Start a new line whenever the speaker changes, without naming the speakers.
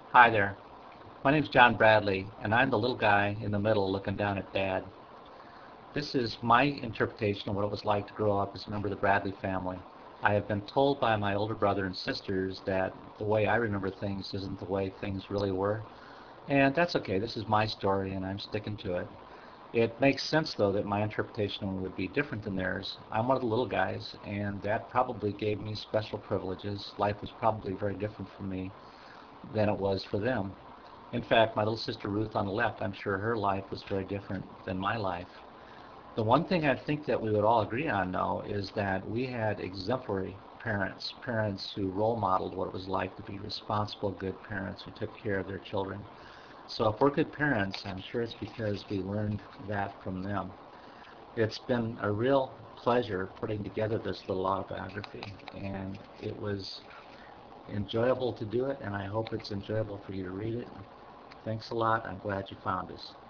Hi there. My name's John Bradley, and I'm the little guy in the middle looking down at Dad. This is my interpretation of what it was like to grow up as a member of the Bradley family. I have been told by my older brother and sisters that the way I remember things isn't the way things really were. And that's okay. This is my story, and I'm sticking to it. It makes sense, though, that my interpretation would be different than theirs. I'm one of the little guys, and that probably gave me special privileges. Life was probably very different for me than it was for them. In fact, my little sister Ruth on the left, I'm sure her life was very different than my life. The one thing I think that we would all agree on, though, is that we had exemplary parents, parents who role modeled what it was like to be responsible, good parents who took care of their children. So if we're good parents, I'm sure it's because we learned that from them. It's been a real pleasure putting together this little autobiography, and it was enjoyable to do it, and I hope it's enjoyable for you to read it. Thanks a lot. I'm glad you found us.